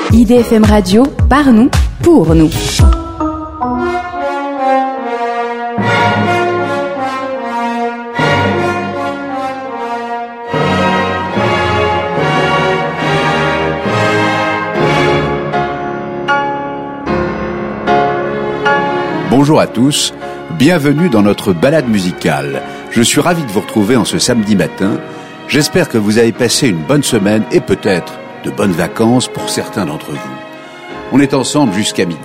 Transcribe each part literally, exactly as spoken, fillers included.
I D F M Radio, par nous, pour nous. Bonjour à tous, bienvenue dans notre balade musicale. Je suis ravi de vous retrouver en ce samedi matin. J'espère que vous avez passé une bonne semaine et peut-être de bonnes vacances pour certains d'entre vous. On est ensemble jusqu'à midi.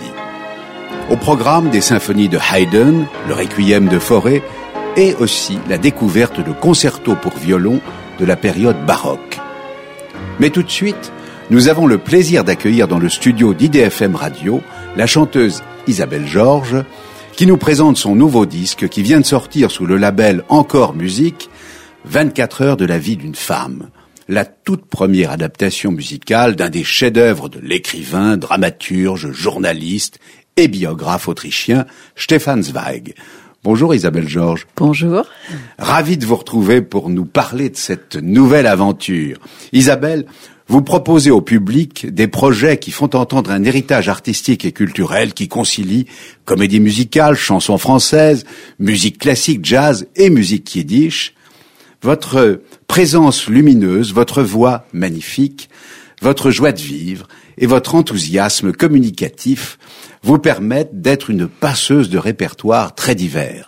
Au programme des symphonies de Haydn, le Requiem de Fauré et aussi la découverte de concertos pour violon de la période baroque. Mais tout de suite, nous avons le plaisir d'accueillir dans le studio d'I D F M Radio la chanteuse Isabelle Georges, qui nous présente son nouveau disque qui vient de sortir sous le label Encore Musique, vingt-quatre heures de la vie d'une femme, la toute première adaptation musicale d'un des chefs-d'œuvre de l'écrivain, dramaturge, journaliste et biographe autrichien Stefan Zweig. Bonjour Isabelle Georges. Bonjour. Ravi de vous retrouver pour nous parler de cette nouvelle aventure. Isabelle, vous proposez au public des projets qui font entendre un héritage artistique et culturel qui concilie comédie musicale, chansons françaises, musique classique, jazz et musique yiddish. Votre présence lumineuse, votre voix magnifique, votre joie de vivre et votre enthousiasme communicatif vous permettent d'être une passeuse de répertoires très divers.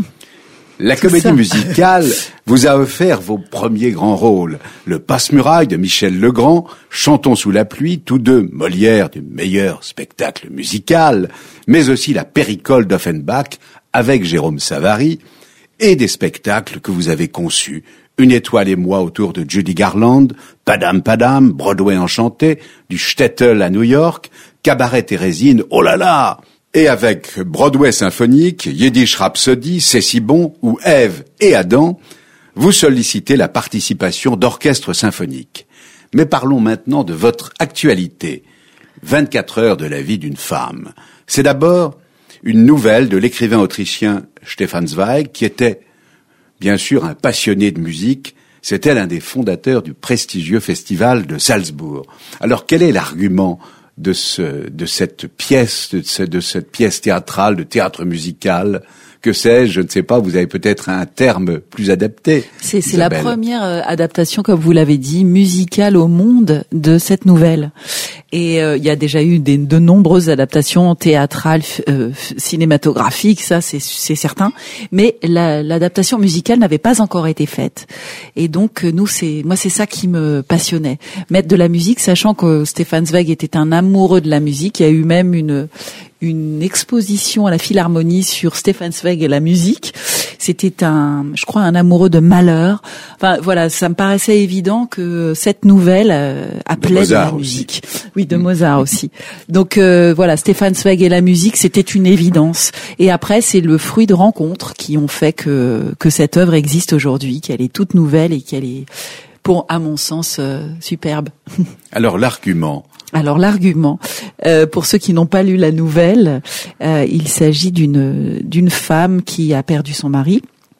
La comédie musicale vous a offert vos premiers grands rôles. Le Passe-Muraille de Michel Legrand, Chantons sous la pluie, tous deux Molière du meilleur spectacle musical, mais aussi la Péricole d'Offenbach avec Jérôme Savary, et des spectacles que vous avez conçus. Une étoile et moi autour de Judy Garland, Padam Padam, Broadway enchanté, du Shtetl à New York, Cabaret Thérésine, oh là là! Et avec Broadway symphonique, Yiddish Rhapsody, C'est si bon, ou Ève et Adam, vous sollicitez la participation d'orchestres symphoniques. Mais parlons maintenant de votre actualité. vingt-quatre heures de la vie d'une femme. C'est d'abord une nouvelle de l'écrivain autrichien Stefan Zweig, qui était, bien sûr, un passionné de musique. C'était l'un des fondateurs du prestigieux festival de Salzbourg. Alors, quel est l'argument de ce, de cette pièce, de, ce, de cette pièce théâtrale, de théâtre musical? Que sais-je, je ne sais pas, vous avez peut-être un terme plus adapté. C'est, c'est la première euh, adaptation, comme vous l'avez dit, musicale au monde de cette nouvelle. Et euh, il y a déjà eu des, de nombreuses adaptations théâtrales, euh, cinématographiques, ça c'est, c'est certain. Mais la, l'adaptation musicale n'avait pas encore été faite. Et donc nous, c'est moi c'est ça qui me passionnait, mettre de la musique, sachant que Stefan Zweig était un amoureux de la musique. Il y a eu même une une exposition à la Philharmonie sur Stefan Zweig et la musique. C'était un, je crois, un amoureux de Mahler. Enfin, voilà, ça me paraissait évident que cette nouvelle euh, appelait de, de la musique. Aussi. Oui, de mmh. Mozart aussi. Donc euh, voilà, Stefan Zweig et la musique, c'était une évidence. Et après, c'est le fruit de rencontres qui ont fait que que cette œuvre existe aujourd'hui, qu'elle est toute nouvelle et qu'elle est, pour, à mon sens, euh, superbe. Alors l'argument. Alors l'argument, euh, pour ceux qui n'ont pas lu la nouvelle, euh, il s'agit d'une d'une femme qui a perdu son mari,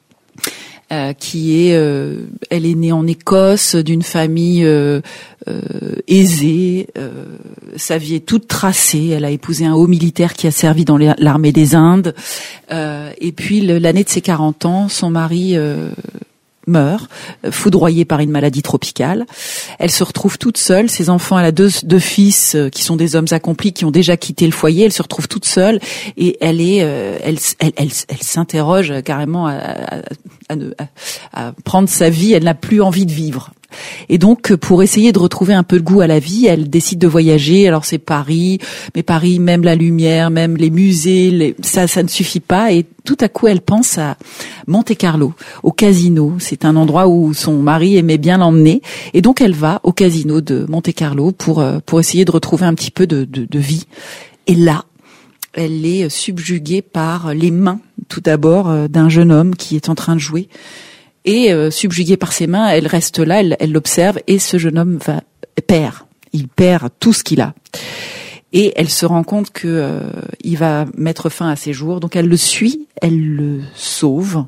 euh, qui est, euh, elle est née en Écosse, d'une famille euh, euh, aisée, euh, sa vie est toute tracée. Elle a épousé un haut militaire qui a servi dans l'armée des Indes, euh, et puis le, l'année de ses quarante ans, son mari euh, meurt, foudroyée par une maladie tropicale. Elle se retrouve toute seule. Ses enfants, elle a deux, deux fils euh, qui sont des hommes accomplis, qui ont déjà quitté le foyer. Elle se retrouve toute seule et elle est, euh, elle, elle, elle, elle s'interroge carrément à, à, à, à, à prendre sa vie. Elle n'a plus envie de vivre. Et donc, pour essayer de retrouver un peu de goût à la vie, elle décide de voyager. Alors c'est Paris, mais Paris, même la lumière, même les musées, les, ça, ça ne suffit pas. Et tout à coup, elle pense à Monte-Carlo, au casino. C'est un endroit où son mari aimait bien l'emmener. Et donc, elle va au casino de Monte-Carlo pour pour essayer de retrouver un petit peu de, de, de vie. Et là, elle est subjuguée par les mains, tout d'abord, d'un jeune homme qui est en train de jouer. Et euh, subjuguée par ses mains, elle reste là, elle, elle l'observe, et ce jeune homme va perd. Il perd tout ce qu'il a. Et elle se rend compte que euh, il va mettre fin à ses jours. Donc elle le suit, elle le sauve,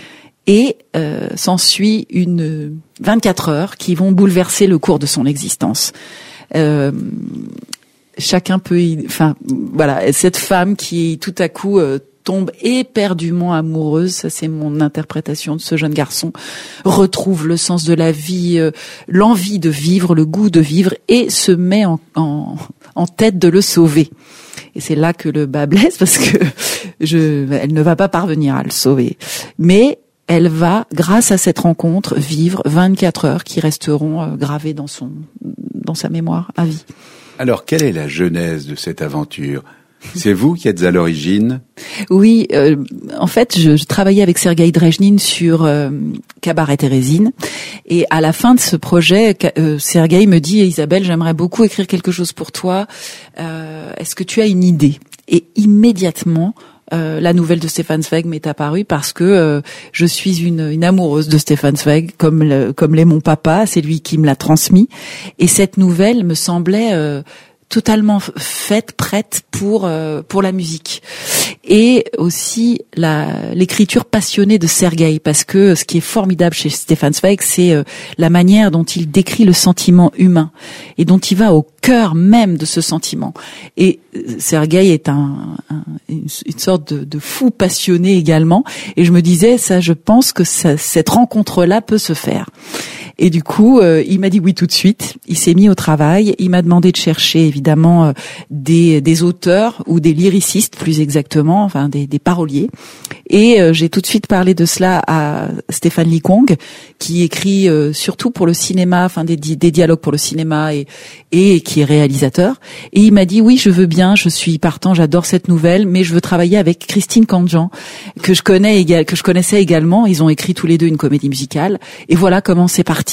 et euh, s'ensuit une vingt-quatre heures qui vont bouleverser le cours de son existence. Euh, chacun peut, y, enfin, voilà, cette femme qui tout à coup euh, tombe éperdument amoureuse, ça c'est mon interprétation de ce jeune garçon, retrouve le sens de la vie, euh, l'envie de vivre, le goût de vivre, et se met en, en, en tête de le sauver. Et c'est là que le bas blesse, parce que je, elle ne va pas parvenir à le sauver. Mais elle va, grâce à cette rencontre, vivre vingt-quatre heures qui resteront euh, gravées dans son, dans sa mémoire à vie. Alors, quelle est la genèse de cette aventure ? C'est vous qui êtes à l'origine ? Oui, euh, en fait, je, je travaillais avec Sergueï Drejnin sur euh, Cabaret Thérésine, et à la fin de ce projet, euh, Sergueï me dit: Isabelle, j'aimerais beaucoup écrire quelque chose pour toi. Euh, est-ce que tu as une idée ? Et immédiatement, euh, la nouvelle de Stefan Zweig m'est apparue, parce que euh, je suis une, une amoureuse de Stefan Zweig, comme le, comme l'est mon papa. C'est lui qui me l'a transmis, et cette nouvelle me semblait euh, totalement faite, prête pour euh, pour la musique, et aussi la l'écriture passionnée de Sergueï, parce que ce qui est formidable chez Stefan Zweig, c'est euh, la manière dont il décrit le sentiment humain et dont il va au cœur même de ce sentiment. Et Sergueï est un, un une, une sorte de, de fou passionné également, et je me disais, ça, je pense que ça, cette rencontre-là peut se faire. Et du coup, euh, il m'a dit oui tout de suite. Il s'est mis au travail. Il m'a demandé de chercher évidemment euh, des, des auteurs ou des lyricistes, plus exactement, enfin des, des paroliers. Et euh, j'ai tout de suite parlé de cela à Stéphane Likong, qui écrit euh, surtout pour le cinéma, enfin des, des dialogues pour le cinéma, et, et qui est réalisateur. Et il m'a dit oui, je veux bien, je suis partant, j'adore cette nouvelle, mais je veux travailler avec Christine Kandjian, que je connais, que je connaissais également. Ils ont écrit tous les deux une comédie musicale. Et voilà comment c'est parti.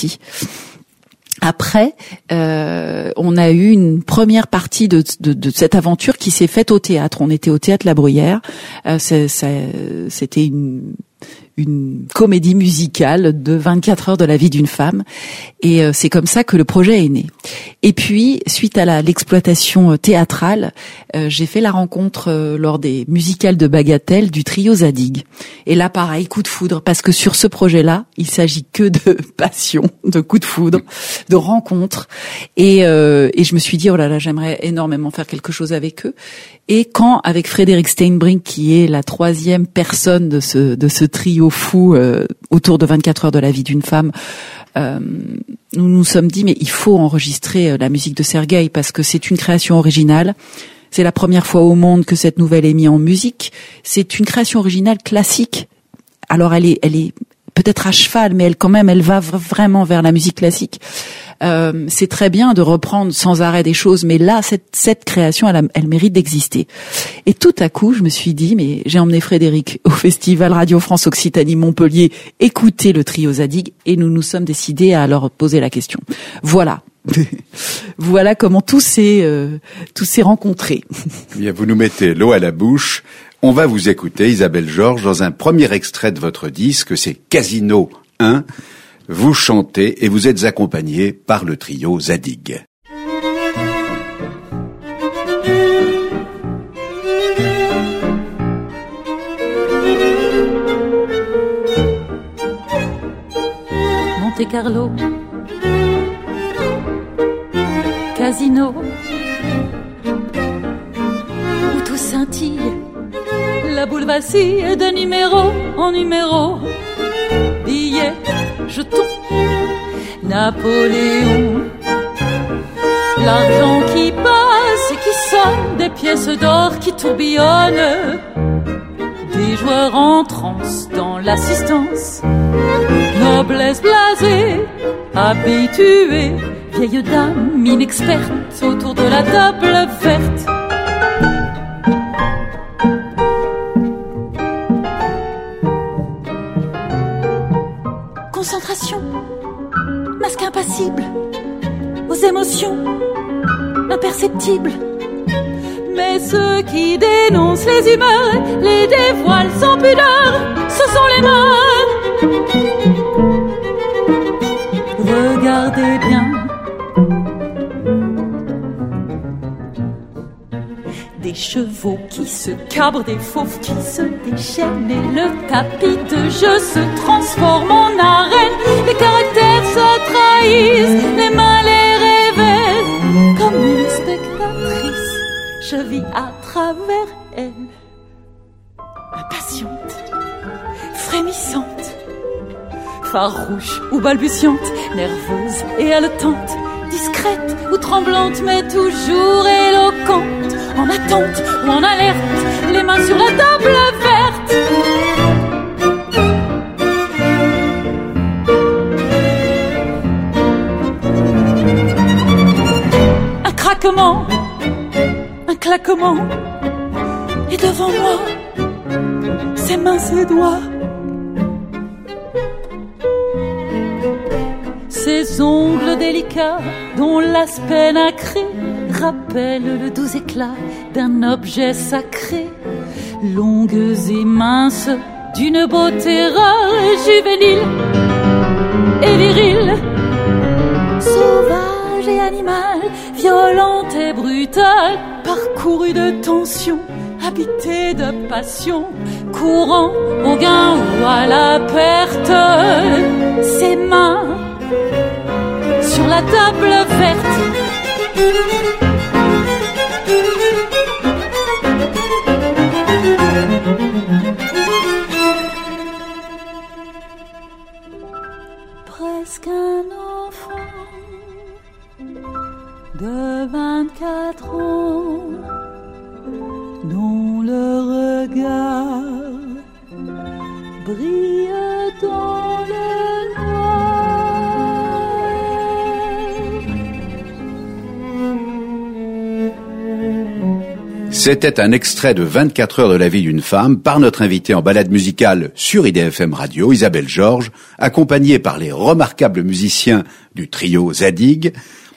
Après, euh, on a eu une première partie de, de, de cette aventure qui s'est faite au théâtre. On était au théâtre La Bruyère. Euh, c'est, c'est, c'était une une comédie musicale de vingt-quatre heures de la vie d'une femme, et euh, c'est comme ça que le projet est né. Et puis, suite à la, l'exploitation euh, théâtrale, euh, j'ai fait la rencontre euh, lors des musicales de Bagatelle du trio Zadig. Et là, pareil, coup de foudre, parce que sur ce projet-là, il s'agit que de passion, de coup de foudre, de rencontre, et, euh, et je me suis dit, oh là là, j'aimerais énormément faire quelque chose avec eux. Et quand, avec Frédéric Steinbrink, qui est la troisième personne de ce de ce trio fou euh, autour de vingt-quatre heures de la vie d'une femme, euh, nous nous sommes dit, mais il faut enregistrer la musique de Sergueï, parce que c'est une création originale. C'est la première fois au monde que cette nouvelle est mise en musique. C'est une création originale classique. Alors elle est, elle est peut-être à cheval, mais elle quand même, elle va vraiment vers la musique classique. Euh, c'est très bien de reprendre sans arrêt des choses, mais là, cette, cette création, elle, a, elle mérite d'exister. Et tout à coup, je me suis dit, mais j'ai emmené Frédéric au Festival Radio France Occitanie Montpellier écouter le trio Zadig, et nous nous sommes décidés à leur poser la question. Voilà. Voilà comment tout s'est, euh, tout s'est rencontré. Bien, vous nous mettez l'eau à la bouche. On va vous écouter, Isabelle Georges, dans un premier extrait de votre disque, c'est Casino un. Vous chantez et vous êtes accompagné par le trio Zadig. Monte Carlo, Casino, où tout scintille, la boule vacille de numéro en numéro. Billets, jetons, Napoléon, l'argent qui passe et qui sonne, des pièces d'or qui tourbillonnent, des joueurs en transe dans l'assistance, noblesse blasée, habituée, vieille dame inexperte autour de la table verte. Concentration, masque impassible, aux émotions imperceptibles. Mais ceux qui dénoncent les humeurs, les dévoilent sans pudeur, ce sont les morts. Regardez bien. Des chevaux qui se cabrent, des fauves qui se déchaînent, et le tapis de jeu se transforme en arène. Les caractères se trahissent, les mains les révèlent, comme une spectatrice je vis à travers elle. Impatiente, frémissante, farouche ou balbutiante, nerveuse et haletante, discrète ou tremblante, mais toujours éloquente, en attente ou en alerte, les mains sur la table verte. Un craquement, un claquement, et devant moi, ses mains, ses doigts, ses ongles délicats dont l'aspect nacré rappelle le doux éclat d'un objet sacré, longues et minces d'une beauté rare et juvénile et virile, sauvage et animale, violente et brutale, parcourue de tensions, habité de passion, courant au gain ou à la perte, ses mains sur la table verte. Presque un enfant de vingt-quatre ans, dont le regard brille dans le noir. C'était un extrait de vingt-quatre heures de la vie d'une femme par notre invitée en balade musicale sur I D F M Radio, Isabelle Georges, accompagnée par les remarquables musiciens du trio Zadig,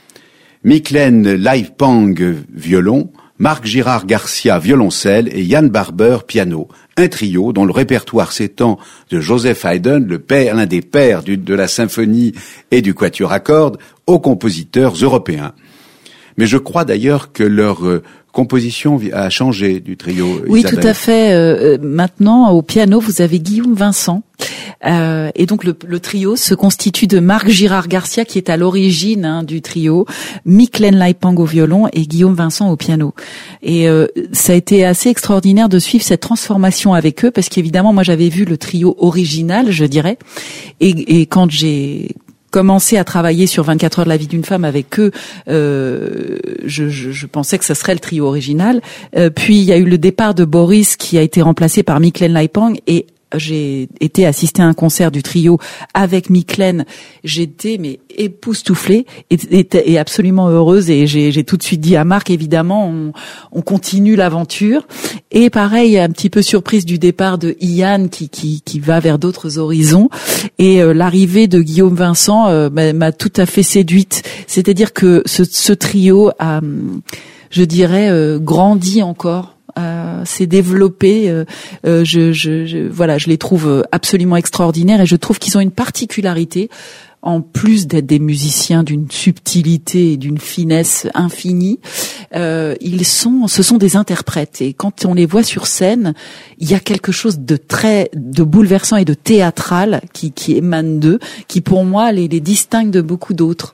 Myklen Laipang violon, Marc Girard Garcia violoncelle et Yann Barber piano. Un trio dont le répertoire s'étend de Joseph Haydn, le père, l'un des pères du, de la symphonie et du quatuor à cordes, aux compositeurs européens. Mais je crois d'ailleurs que leur euh, composition a changé du trio. Oui, Isabelle. tout à fait. Euh, maintenant, au piano, vous avez Guillaume Vincent. Euh, et donc le, le trio se constitue de Marc Girard Garcia, qui est à l'origine hein, du trio, Myklen Laipang au violon et Guillaume Vincent au piano. Et euh, ça a été assez extraordinaire de suivre cette transformation avec eux, parce qu'évidemment, moi j'avais vu le trio original, je dirais, et, et quand j'ai commencé à travailler sur vingt-quatre heures de la vie d'une femme avec eux, euh, je, je, je pensais que ce serait le trio original. Euh, puis il y a eu le départ de Boris qui a été remplacé par Myklen Laipang, et j'ai été assister à un concert du trio avec Myklen. J'étais mais époustouflée et, et, et absolument heureuse, et j'ai, j'ai tout de suite dit à Marc, évidemment, on, on continue l'aventure. Et pareil, un petit peu surprise du départ de Ian qui qui, qui va vers d'autres horizons, et euh, l'arrivée de Guillaume Vincent euh, m'a, m'a tout à fait séduite. C'est-à-dire que ce, ce trio a, je dirais, euh, grandi encore. Euh, s'est développé. Euh, euh, je, je, je, voilà, je les trouve absolument extraordinaires, et je trouve qu'ils ont une particularité. En plus d'être des musiciens d'une subtilité et d'une finesse infinie, euh, ils sont, ce sont des interprètes. Et quand on les voit sur scène, il y a quelque chose de très, de bouleversant et de théâtral qui, qui émane d'eux, qui pour moi les, les distingue de beaucoup d'autres.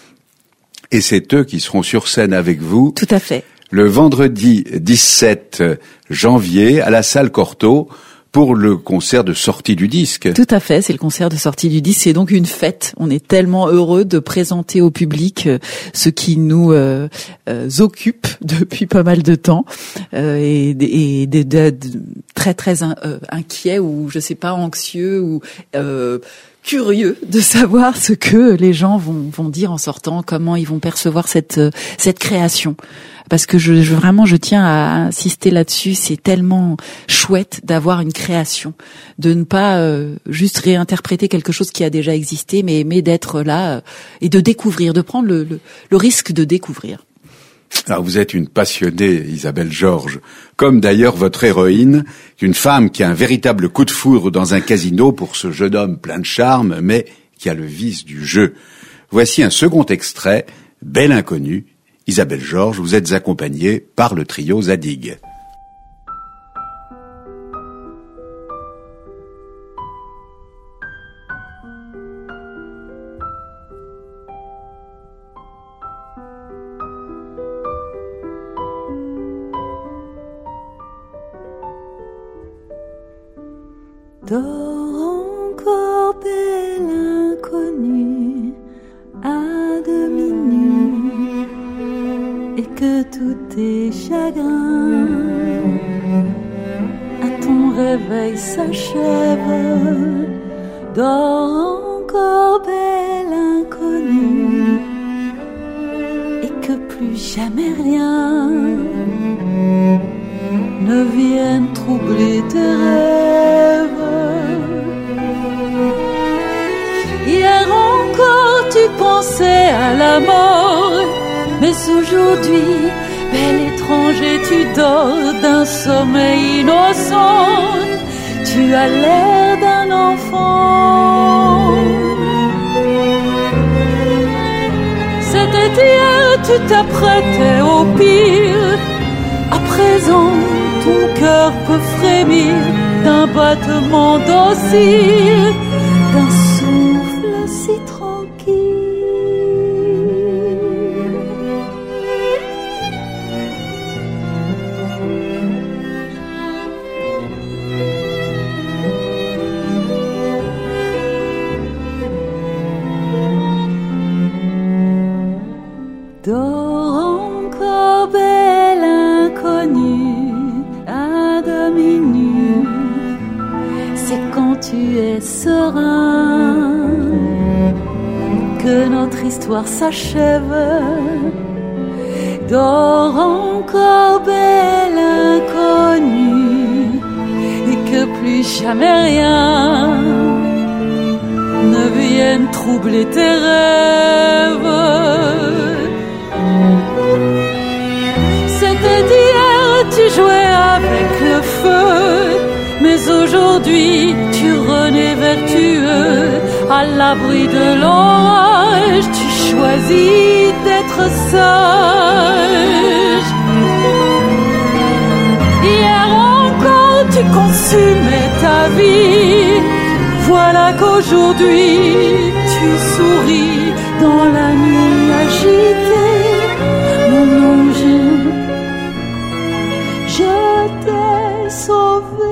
Et c'est eux qui seront sur scène avec vous. Tout à fait. Le vendredi dix-sept janvier à la salle Cortot pour le concert de sortie du disque. Tout à fait, c'est le concert de sortie du disque. C'est donc une fête. On est tellement heureux de présenter au public euh, ce qui nous euh, euh, occupe depuis pas mal de temps, euh, et, et de, de, de, très très in, euh, inquiet ou je sais pas anxieux ou euh, curieux de savoir ce que les gens vont, vont dire en sortant, comment ils vont percevoir cette cette création. Parce que je, je vraiment je tiens à insister là-dessus, c'est tellement chouette d'avoir une création, de ne pas euh, juste réinterpréter quelque chose qui a déjà existé, mais mais d'être là euh, et de découvrir, de prendre le, le, le risque de découvrir. Alors vous êtes une passionnée, Isabelle Georges, comme d'ailleurs votre héroïne, une femme qui a un véritable coup de foudre dans un casino pour ce jeune homme plein de charme, mais qui a le vice du jeu. Voici un second extrait, Belle inconnue. Isabelle Georges, vous êtes accompagnée par le trio Zadig. Dors encore, belle inconnue, à demi nue, et que tous tes chagrins à ton réveil s'achèvent. Dors encore, belle inconnue, et que plus jamais rien ne vienne troubler tes rêves. Hier encore tu pensais à la mort, mais aujourd'hui, bel étranger, tu dors d'un sommeil innocent. Tu as l'air d'un enfant. C'était hier, tu t'apprêtais au pire. À présent, ton cœur peut frémir d'un battement docile, d'un souffle si tranquille. Dors encore, belle inconnue, à demi nue. C'est quand tu es serein que notre histoire s'achève. Dors encore, belle inconnue, et que plus jamais rien ne vienne troubler tes rêves. C'était hier, tu jouais avec le feu, mais aujourd'hui tu renais vertueux. À l'abri de l'orage, tu choisis d'être sage. Hier encore tu consumais ta vie, voilà qu'aujourd'hui tu souris dans la nuit agitée. Mon ange, je t'ai sauvé.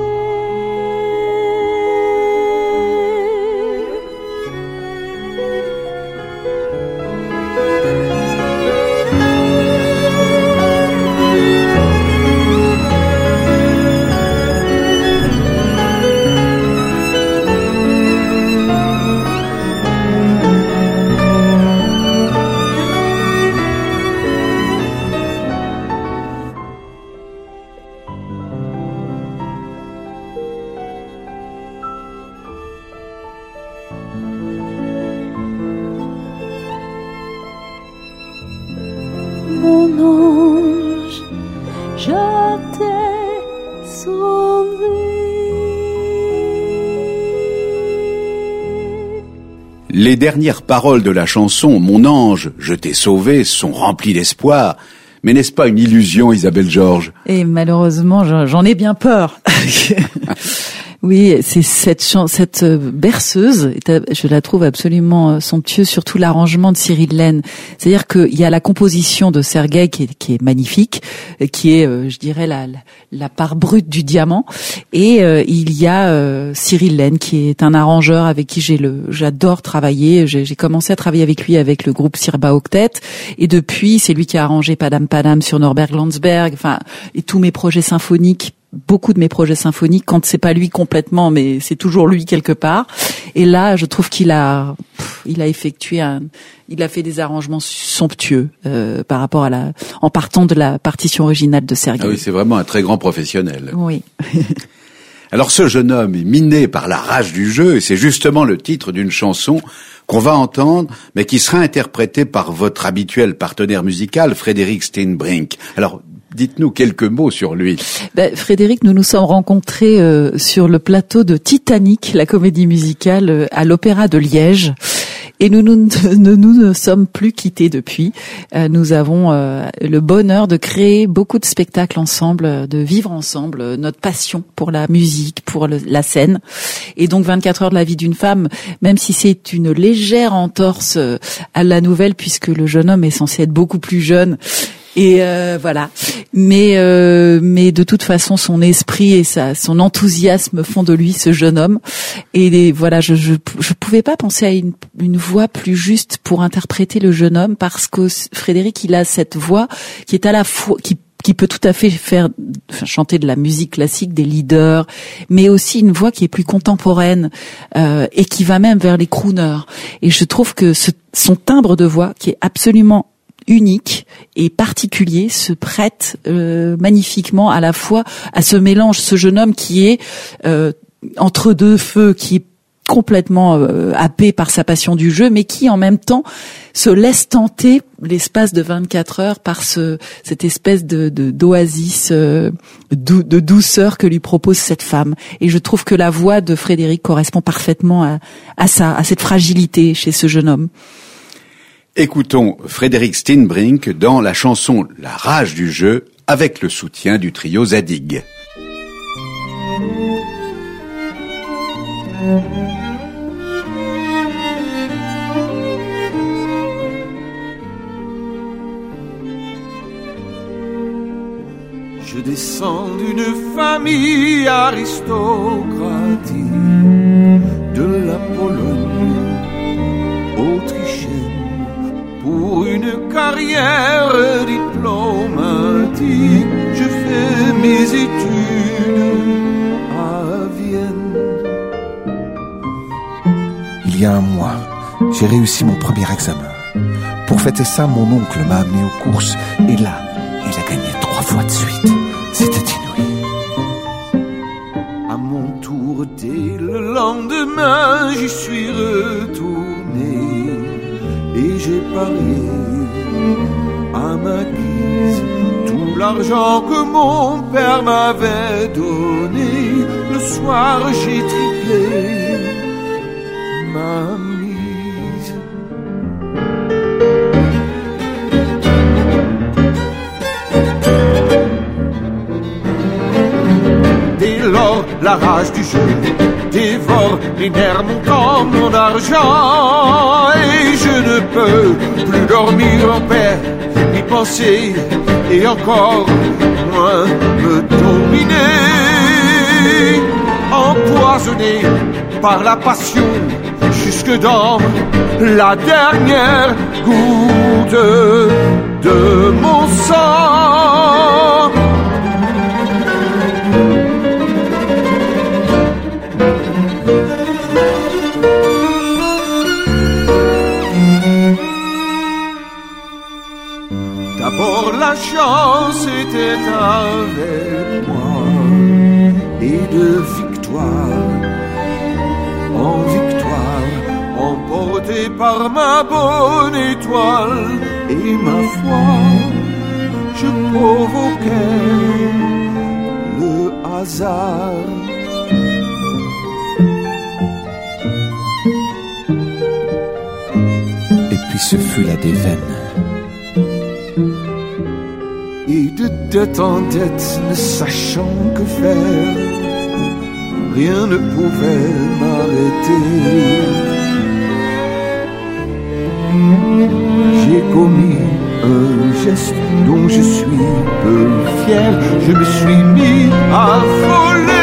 Mon ange, je t'ai sauvé. Les dernières paroles de la chanson « Mon ange, je t'ai sauvé » sont remplies d'espoir. Mais n'est-ce pas une illusion, Isabelle Georges ? Et malheureusement, j'en ai bien peur. Oui, c'est cette chan- cette berceuse, je la trouve absolument somptueuse, surtout l'arrangement de Cyril Lehn. C'est-à-dire qu'il y a la composition de Sergueï qui est, qui est magnifique, qui est, je dirais, la, la part brute du diamant, et euh, il y a euh, Cyril Lehn qui est un arrangeur avec qui j'ai le, j'adore travailler. J'ai, j'ai commencé à travailler avec lui avec le groupe Sirba Octet, et depuis c'est lui qui a arrangé Padam Padam sur Norbert Landsberg, enfin, et tous mes projets symphoniques. Beaucoup de mes projets symphoniques, quand c'est pas lui complètement, mais c'est toujours lui quelque part. Et là, je trouve qu'il a, il a effectué un, il a fait des arrangements somptueux euh, par rapport à la, en partant de la partition originale de Sergueï. Ah oui, c'est vraiment un très grand professionnel. Oui. Alors ce jeune homme est miné par la rage du jeu, et c'est justement le titre d'une chanson qu'on va entendre, mais qui sera interprétée par votre habituel partenaire musical, Frédéric Steenbrink. Alors, dites-nous quelques mots sur lui. Ben, Frédéric, nous nous sommes rencontrés euh, sur le plateau de Titanic, la comédie musicale, euh, à l'Opéra de Liège. Et nous nous, nous, nous ne sommes plus quittés depuis. Euh, nous avons euh, le bonheur de créer beaucoup de spectacles ensemble, de vivre ensemble euh, notre passion pour la musique, pour le, la scène. Et donc vingt-quatre heures de la vie d'une femme, même si c'est une légère entorse euh, à la nouvelle, puisque le jeune homme est censé être beaucoup plus jeune, Et euh, voilà. Mais euh, mais de toute façon, son esprit et sa son enthousiasme font de lui ce jeune homme. Et les, voilà, je je je pouvais pas penser à une une voix plus juste pour interpréter le jeune homme, parce que Frédéric, il a cette voix qui est à la fois qui qui peut tout à fait faire enfin, chanter de la musique classique, des leaders, mais aussi une voix qui est plus contemporaine euh, et qui va même vers les crooners. Et je trouve que ce, son timbre de voix, qui est absolument unique et particulier, se prête euh, magnifiquement à la fois à ce mélange, ce jeune homme qui est euh, entre deux feux, qui est complètement euh, happé par sa passion du jeu, mais qui en même temps se laisse tenter l'espace de vingt-quatre heures par ce cette espèce de, de d'oasis euh, dou, de douceur que lui propose cette femme. Et je trouve que la voix de Frédéric correspond parfaitement à, à ça, à cette fragilité chez ce jeune homme. Écoutons Frédéric Steenbrink dans la chanson La rage du jeu, avec le soutien du trio Zadig. Je descends d'une famille aristocratique de la Pologne autrichienne pour une carrière diplomatique. Je fais mes études à Vienne. Il y a un mois, j'ai réussi mon premier examen. Pour fêter ça, mon oncle m'a amené aux courses et là, il a gagné trois fois de suite. C'était inouï. À mon tour, dès le lendemain, j'y suis retourné et j'ai parié à ma guise tout l'argent que mon père m'avait donné. Le soir, j'ai triplé ma mise. Dès lors, la rage du jeu dévore les nerfs montants mon argent et je ne peux plus dormir en paix, ni penser et encore moins me dominer. Empoisonné par la passion jusque dans la dernière goutte de mon sang. D'abord la chance était avec moi et de victoire en victoire, emporté par ma bonne étoile et ma foi, je provoquais le hasard. Et puis ce fut la déveine. Et de tête en tête, ne sachant que faire, rien ne pouvait m'arrêter. J'ai commis un geste dont je suis peu fier. Je me suis mis à voler.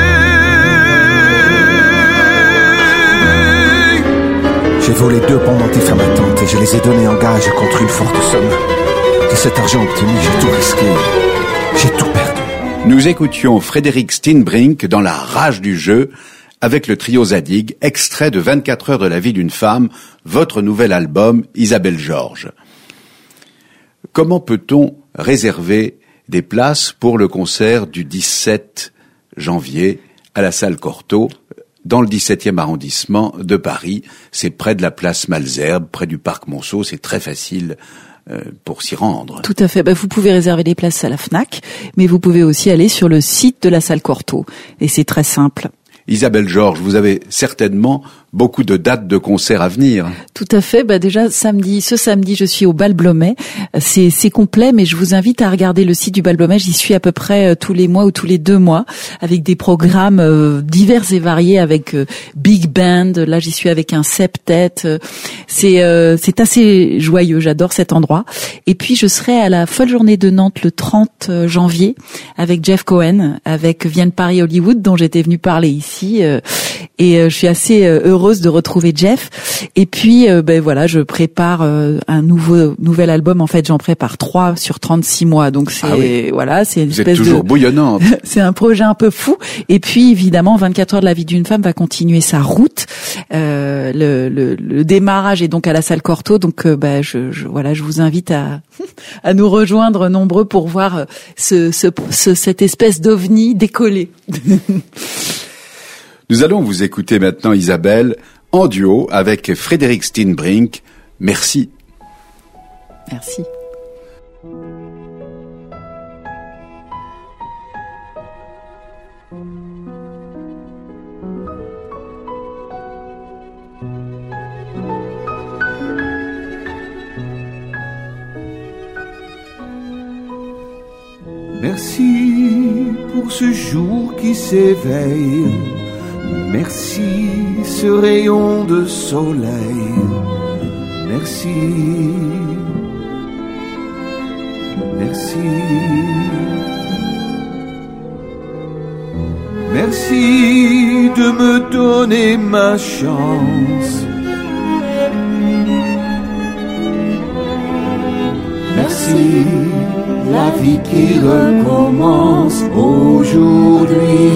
J'ai volé deux pendentifs à ma tante et je les ai donnés en gage contre une forte somme. De cet argent obtenu, j'ai tout risqué. J'ai tout perdu. Nous écoutions Frédéric Steenbrink dans La rage du jeu avec le trio Zadig, extrait de vingt-quatre heures de la vie d'une femme, votre nouvel album Isabelle Georges. Comment peut-on réserver des places pour le concert du dix-sept janvier à la salle Cortot dans le dix-septième arrondissement de Paris? C'est près de la place Malesherbes, près du parc Monceau, c'est très facile euh, pour s'y rendre. Tout à fait. Ben, vous pouvez réserver des places à la Fnac, mais vous pouvez aussi aller sur le site de la salle Cortot. Et c'est très simple. Isabelle Georges, vous avez certainement beaucoup de dates de concerts à venir. Tout à fait. Bah déjà samedi, ce samedi, je suis au Bal Blomet. C'est c'est complet, mais je vous invite à regarder le site du Bal Blomet. J'y suis à peu près tous les mois ou tous les deux mois, avec des programmes euh, divers et variés, avec euh, big band. Là, j'y suis avec un septet. C'est euh, c'est assez joyeux. J'adore cet endroit. Et puis je serai à la folle journée de Nantes le trente janvier avec Jeff Cohen, avec Vienne Paris Hollywood, dont j'étais venue parler ici. Euh, et euh, je suis assez euh, heureuse de retrouver Jeff. Et puis, euh, ben voilà, je prépare euh, un nouveau nouvel album. En fait, j'en prépare trois sur trente-six mois. Donc c'est ah oui. voilà, c'est une Vous espèce êtes toujours de bouillonnante. c'est un projet un peu fou. Et puis évidemment, vingt-quatre heures de la vie d'une femme va continuer sa route. Euh, le, le, le démarrage est donc à la salle Cortot. Donc euh, ben je, je voilà, je vous invite à à nous rejoindre nombreux pour voir ce, ce, ce cette espèce d'ovni décoller. Nous allons vous écouter maintenant, Isabelle, en duo avec Frédéric Steenbrink. Merci. Merci. Merci pour ce jour qui s'éveille. Merci ce rayon de soleil. Merci. Merci. Merci de me donner ma chance. Merci, la vie qui recommence aujourd'hui.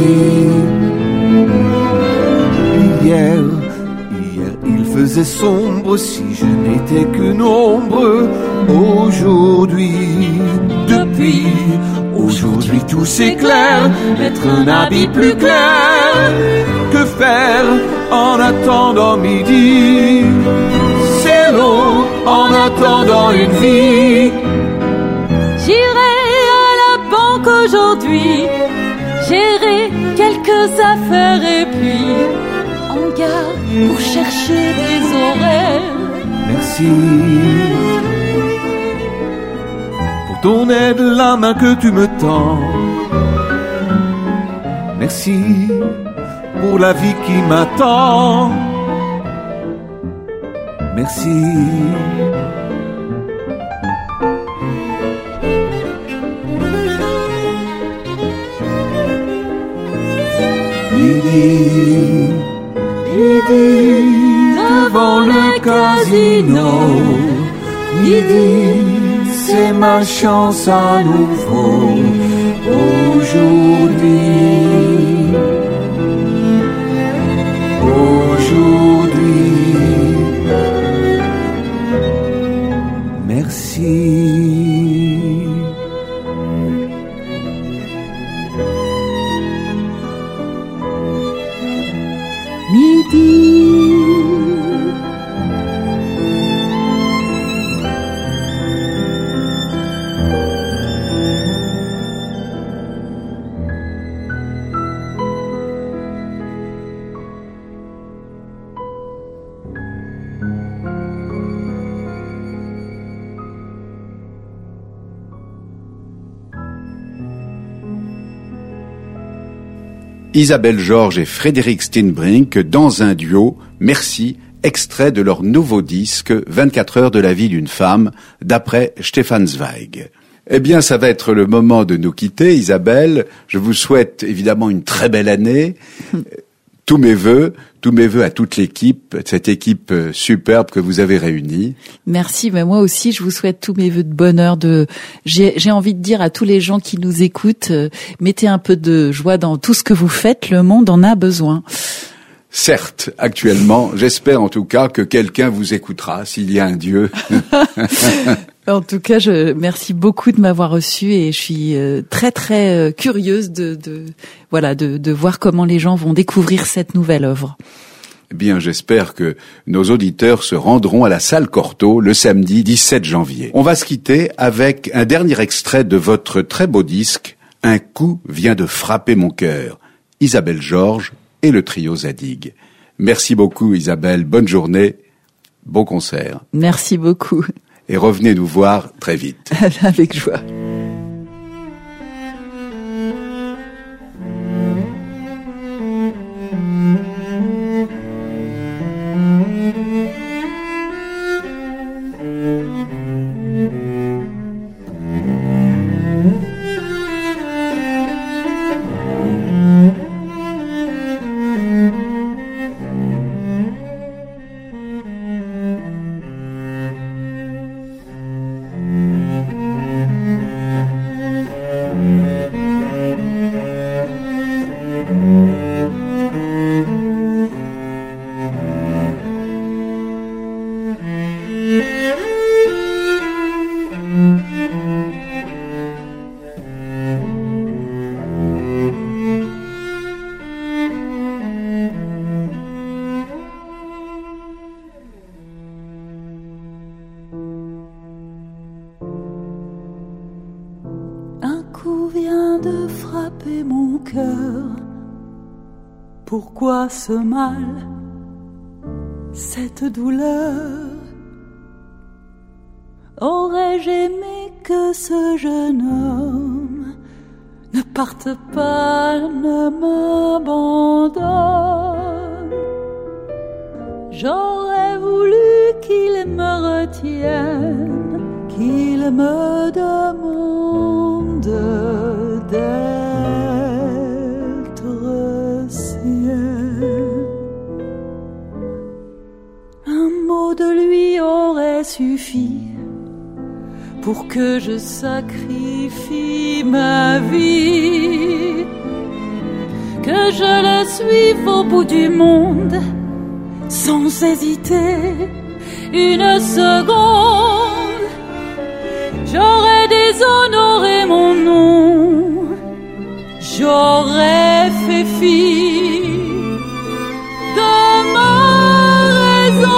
Hier, hier il faisait sombre si je n'étais qu'une ombre. Aujourd'hui, depuis aujourd'hui tout s'éclaire. Mettre un habit plus clair. Que faire en attendant midi? C'est long en attendant une vie. J'irai à la banque aujourd'hui, gérer quelques affaires et puis en gare pour chercher des horaires. Merci pour ton aide, la main que tu me tends. Merci pour la vie qui m'attend. Merci. Midi, midi, devant le casino. Midi, c'est ma chance à nouveau. Aujourd'hui, aujourd'hui, merci. Isabelle Georges et Frédéric Steenbrink dans un duo, Merci, extrait de leur nouveau disque vingt-quatre heures de la vie d'une femme, d'après Stefan Zweig. Eh bien, ça va être le moment de nous quitter, Isabelle. Je vous souhaite évidemment une très belle année. Tous mes vœux, tous mes vœux à toute l'équipe, cette équipe superbe que vous avez réunie. Merci, mais moi aussi, je vous souhaite tous mes vœux de bonheur. De, j'ai, j'ai envie de dire à tous les gens qui nous écoutent, euh, mettez un peu de joie dans tout ce que vous faites. Le monde en a besoin. Certes, actuellement, j'espère en tout cas que quelqu'un vous écoutera, s'il y a un Dieu. En tout cas, je merci beaucoup de m'avoir reçue et je suis euh, très très euh, curieuse de, de voilà de, de voir comment les gens vont découvrir cette nouvelle œuvre. Eh bien, j'espère que nos auditeurs se rendront à la salle Cortot le samedi dix-sept janvier. On va se quitter avec un dernier extrait de votre très beau disque, Un coup vient de frapper mon cœur, Isabelle Georges et le trio Zadig. Merci beaucoup Isabelle, bonne journée, bon concert. Merci beaucoup. Et revenez nous voir très vite. Avec joie. Pourquoi ce mal, cette douleur? Aurais-je aimé que ce jeune homme ne parte pas, ne m'abandonne? J'aurais voulu qu'il me retienne, qu'il me demande d'être de lui aurait suffi pour que je sacrifie ma vie, que je le suive au bout du monde sans hésiter une seconde. J'aurais déshonoré mon nom, j'aurais fait fi de ma raison.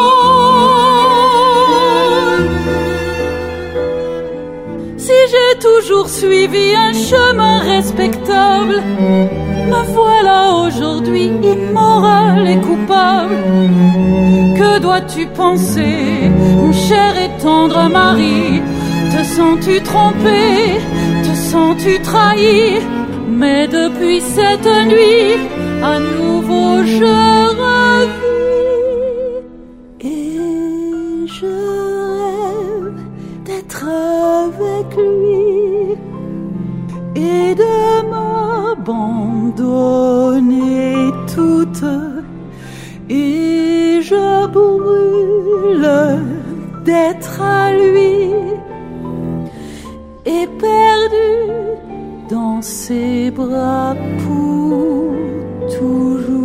J'ai toujours suivi un chemin respectable, me voilà aujourd'hui immoral et coupable. Que dois-tu penser, mon cher et tendre mari? Te sens-tu trompé, te sens-tu trahi? Mais depuis cette nuit, à nouveau je revis et je rêve d'être avec lui et de m'abandonner toute, et je brûle d'être à lui et perdu dans ses bras pour toujours.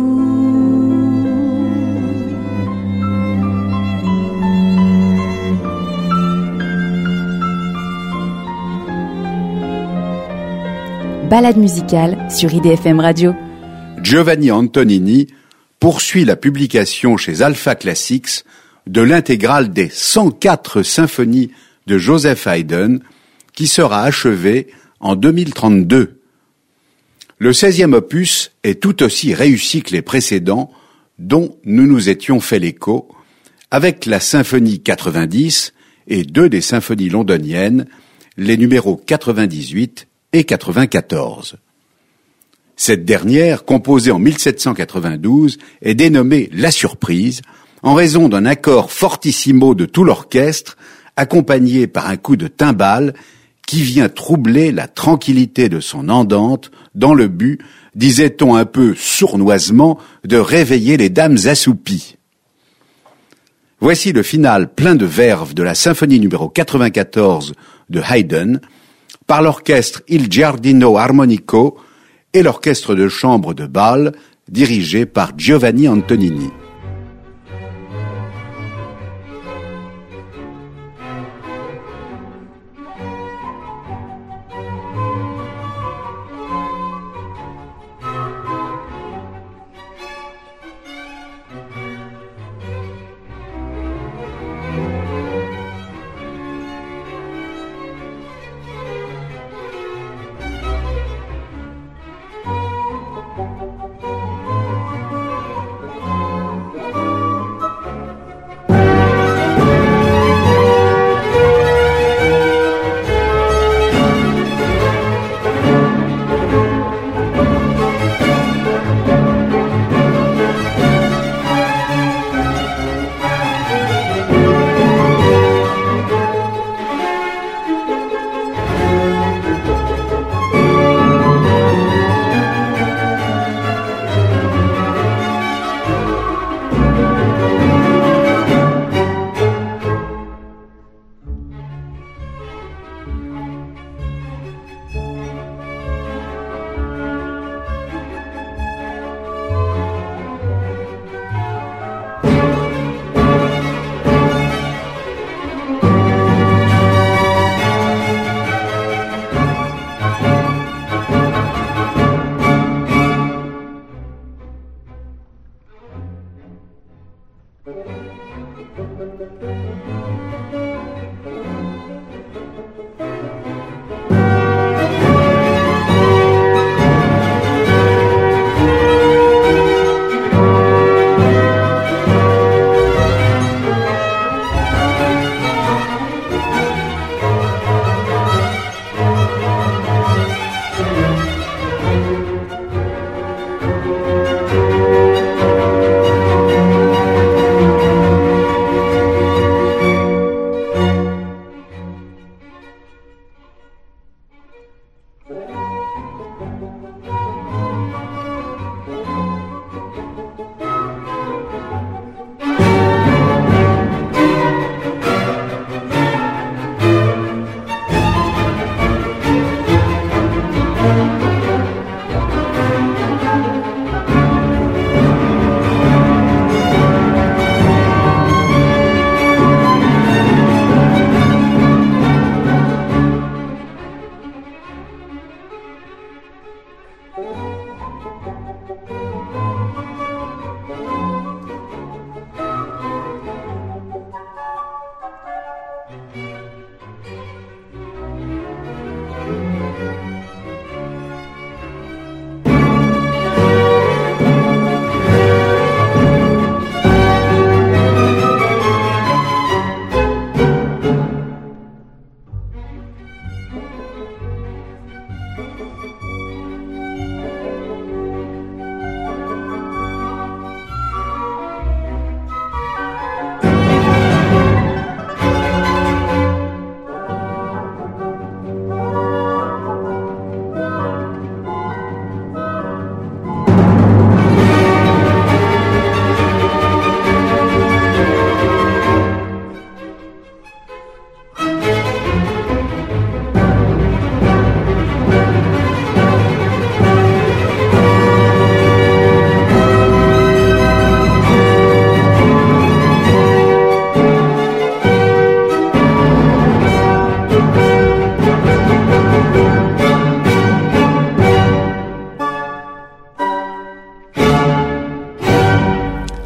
Balade musicale sur I D F M Radio. Giovanni Antonini poursuit la publication chez Alpha Classics de l'intégrale des cent quatre symphonies de Joseph Haydn, qui sera achevée en deux mille trente-deux. Le seizième opus est tout aussi réussi que les précédents, dont nous nous étions fait l'écho, avec la symphonie quatre-vingt-dix et deux des symphonies londoniennes, les numéros quatre-vingt-dix-huit et quatre-vingt-quatorze. Cette dernière, composée en mille sept cent quatre-vingt-douze, est dénommée La Surprise, en raison d'un accord fortissimo de tout l'orchestre, accompagné par un coup de timbale qui vient troubler la tranquillité de son andante dans le but, disait-on un peu sournoisement, de réveiller les dames assoupies. Voici le final plein de verve de la symphonie numéro quatre-vingt-quatorze de Haydn, par l'orchestre Il Giardino Armonico et l'orchestre de chambre de Bâle, dirigé par Giovanni Antonini.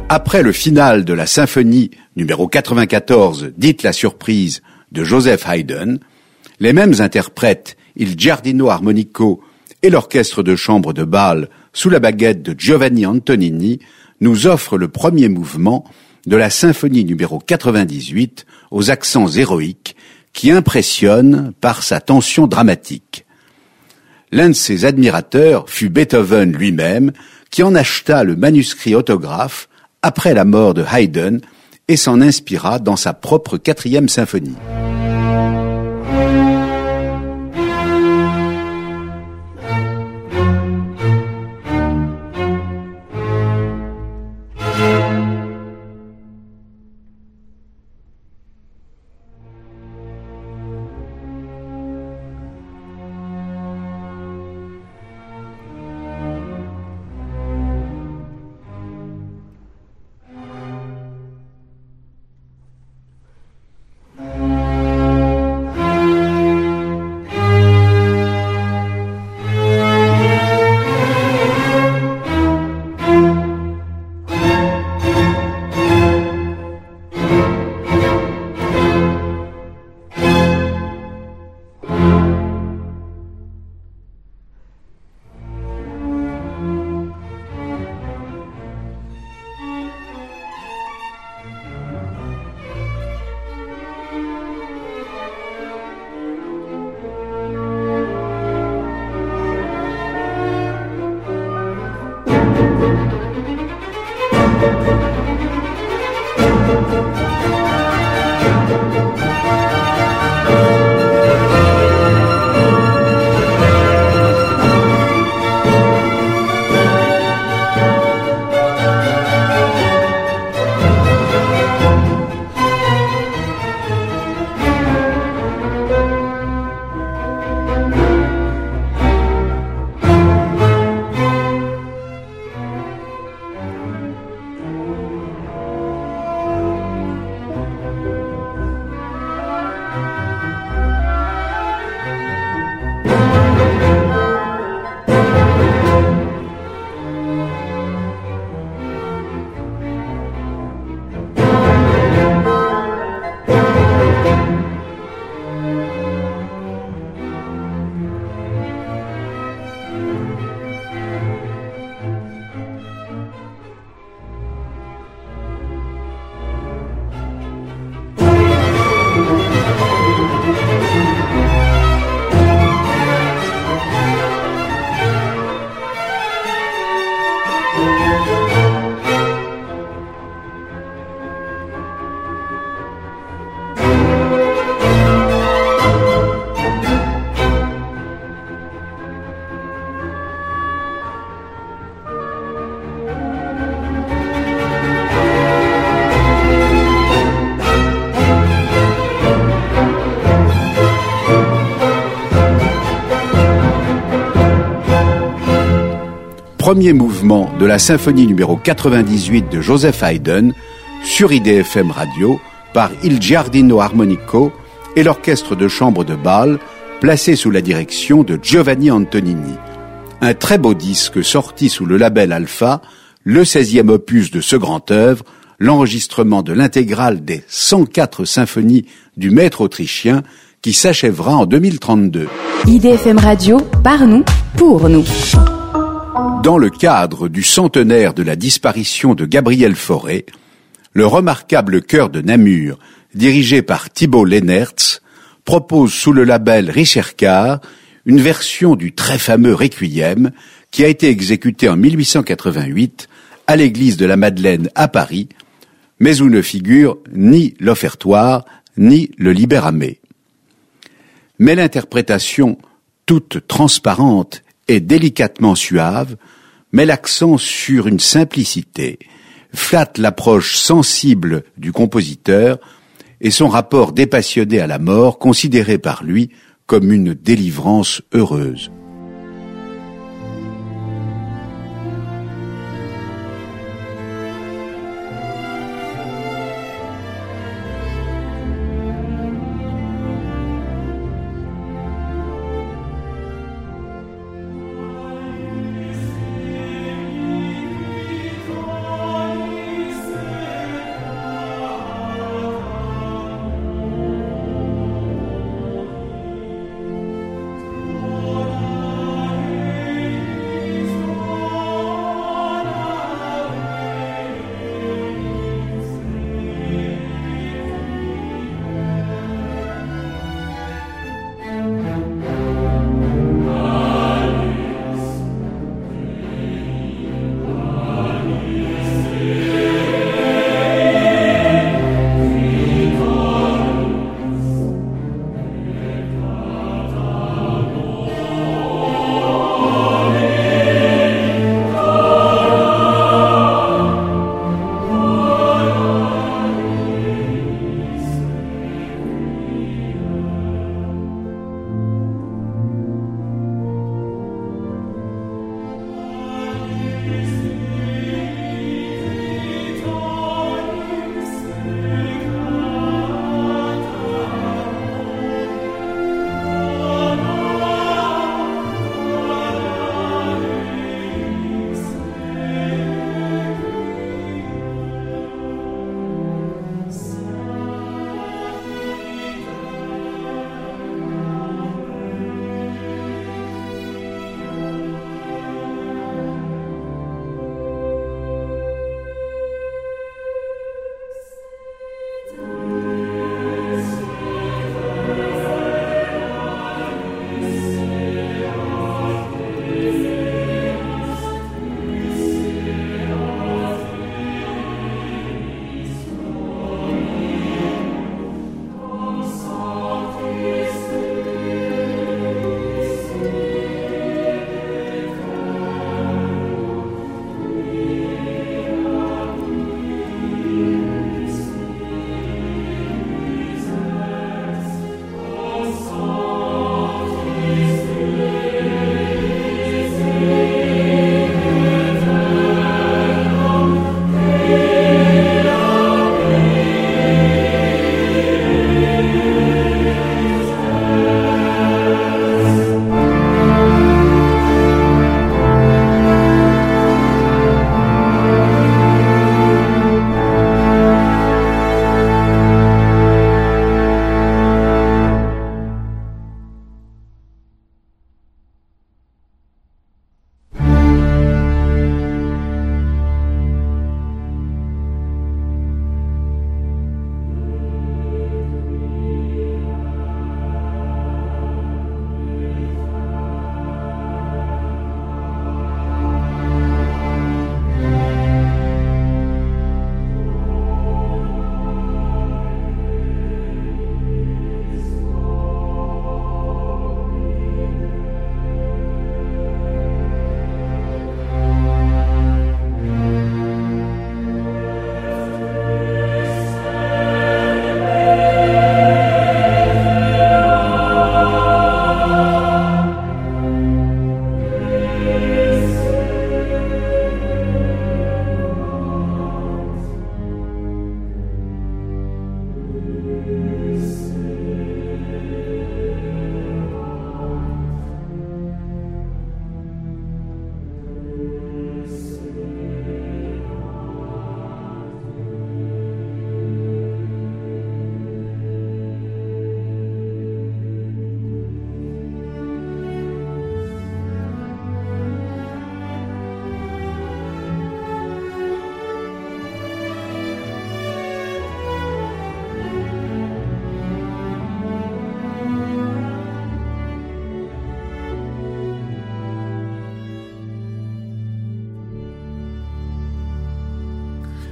Après le final de la symphonie numéro quatre-vingt-quatorze, dite La Surprise, de Joseph Haydn, les mêmes interprètes, Il Giardino Armonico et l'orchestre de chambre de Bâle sous la baguette de Giovanni Antonini, nous offrent le premier mouvement de la symphonie numéro quatre-vingt-dix-huit aux accents héroïques qui impressionne par sa tension dramatique. L'un de ses admirateurs fut Beethoven lui-même, qui en acheta le manuscrit autographe après la mort de Haydn et s'en inspira dans sa propre quatrième symphonie. Premier mouvement de la symphonie numéro quatre-vingt-dix-huit de Joseph Haydn sur I D F M Radio par Il Giardino Armonico et l'orchestre de chambre de Bâle placé sous la direction de Giovanni Antonini. Un très beau disque sorti sous le label Alpha, le seizième opus de ce grand œuvre, l'enregistrement de l'intégrale des cent quatre symphonies du maître autrichien qui s'achèvera en deux mille trente-deux. I D F M Radio, par nous, pour nous. Dans le cadre du centenaire de la disparition de Gabriel Fauré, le remarquable chœur de Namur, dirigé par Thibaut Lennertz, propose sous le label Ricercar une version du très fameux Requiem qui a été exécuté en mille huit cent quatre-vingt-huit à l'église de la Madeleine à Paris, mais où ne figure ni l'offertoire ni le Libérame. Mais l'interprétation, toute transparente et délicatement suave, met l'accent sur une simplicité, flatte l'approche sensible du compositeur et son rapport dépassionné à la mort considéré par lui comme une délivrance heureuse.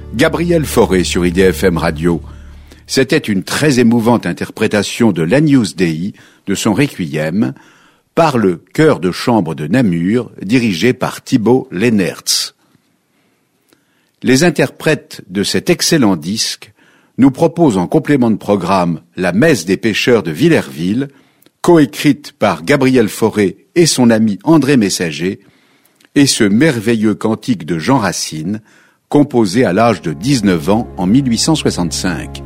Gabriel Fauré sur I D F M Radio. C'était une très émouvante interprétation de l'Agnus Dei, de son Requiem, par le chœur de chambre de Namur, dirigé par Thibaut Leenertz. Les interprètes de cet excellent disque nous proposent en complément de programme la Messe des pêcheurs de Villerville, coécrite par Gabriel Fauré et son ami André Messager, et ce merveilleux cantique de Jean Racine, composé à l'âge de dix-neuf ans en mille huit cent soixante-cinq.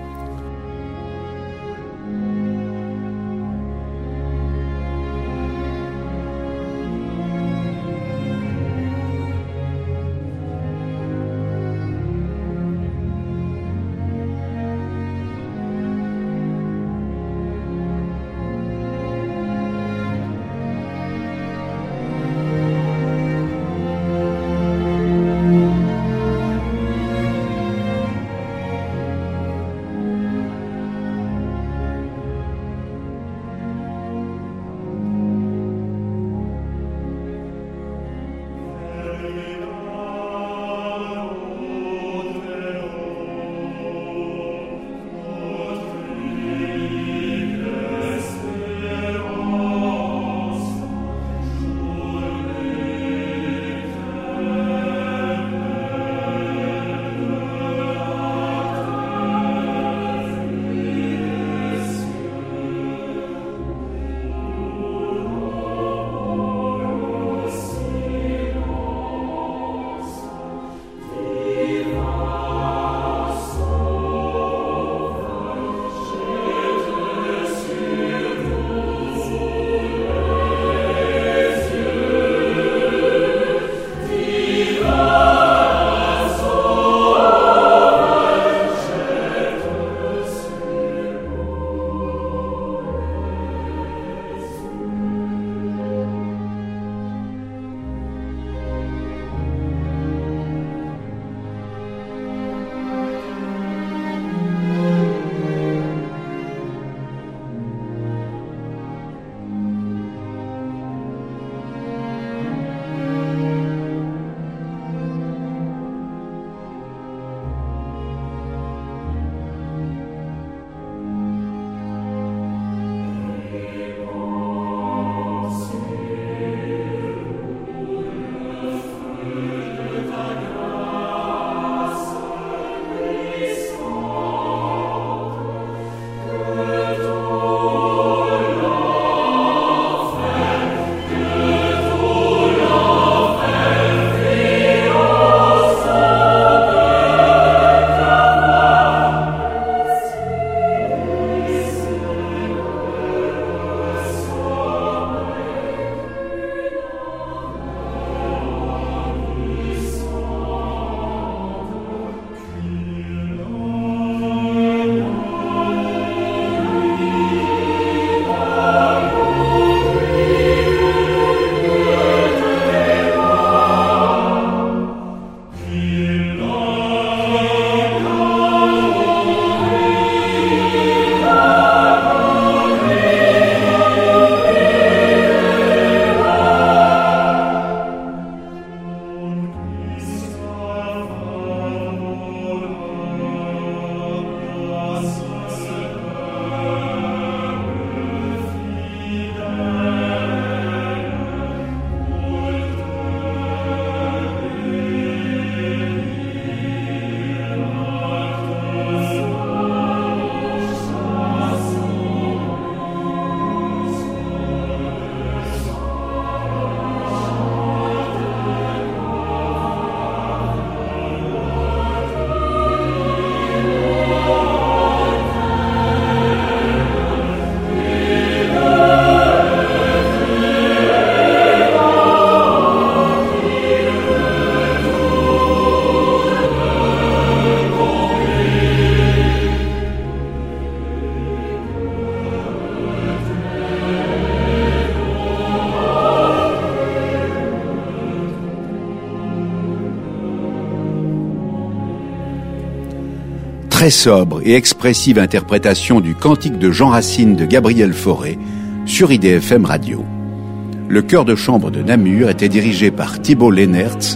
très sobre et expressive interprétation du cantique de Jean Racine de Gabriel Fauré sur I D F M Radio. Le chœur de chambre de Namur était dirigé par Thibaut Leenertz,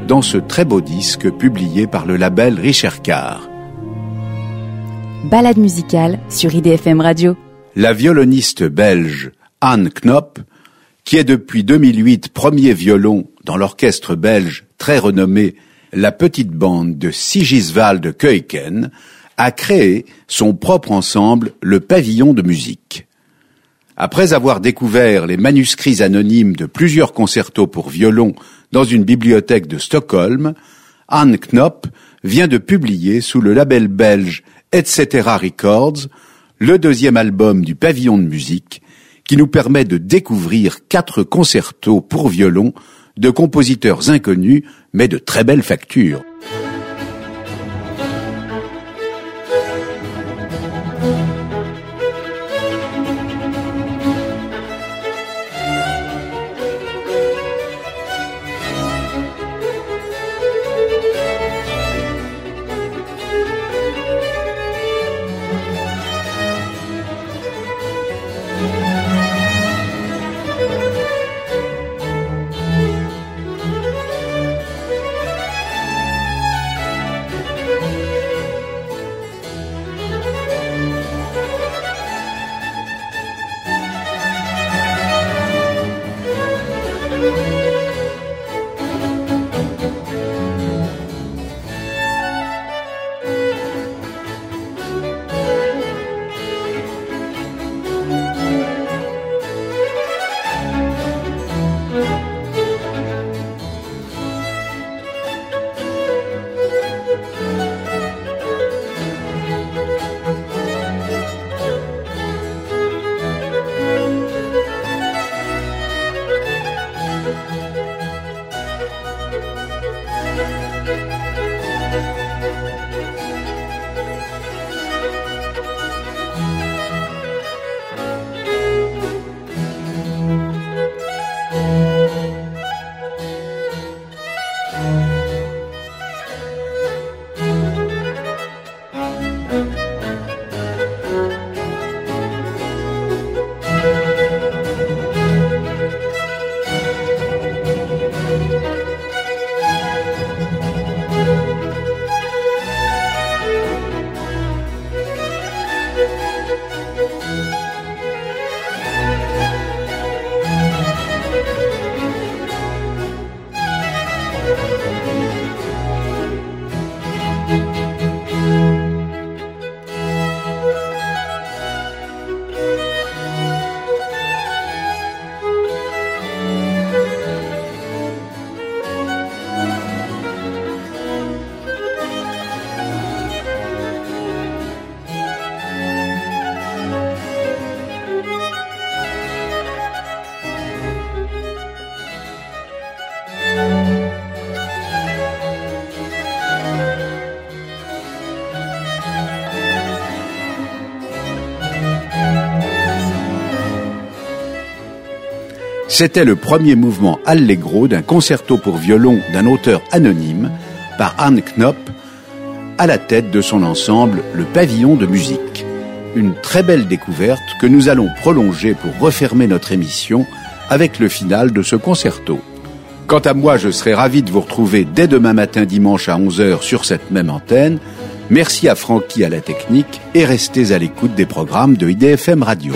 dans ce très beau disque publié par le label Richercart. Balade musicale sur I D F M Radio. La violoniste belge Anne Knop, qui est depuis deux mille huit premier violon dans l'orchestre belge très renommé La Petite Bande de Sigiswald Keuken, a créé son propre ensemble, le Pavillon de musique. Après avoir découvert les manuscrits anonymes de plusieurs concertos pour violon dans une bibliothèque de Stockholm, Anne Knop vient de publier sous le label belge et cetera Records le deuxième album du Pavillon de musique qui nous permet de découvrir quatre concertos pour violon de compositeurs inconnus mais de très belle facture. C'était le premier mouvement allegro d'un concerto pour violon d'un auteur anonyme par Anne Knop à la tête de son ensemble Le Pavillon de musique. Une très belle découverte que nous allons prolonger pour refermer notre émission avec le final de ce concerto. Quant à moi, je serai ravi de vous retrouver dès demain matin dimanche à onze heures sur cette même antenne. Merci à Francky à la technique et restez à l'écoute des programmes de I D F M Radio.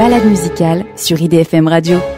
balade musicale sur I D F M Radio.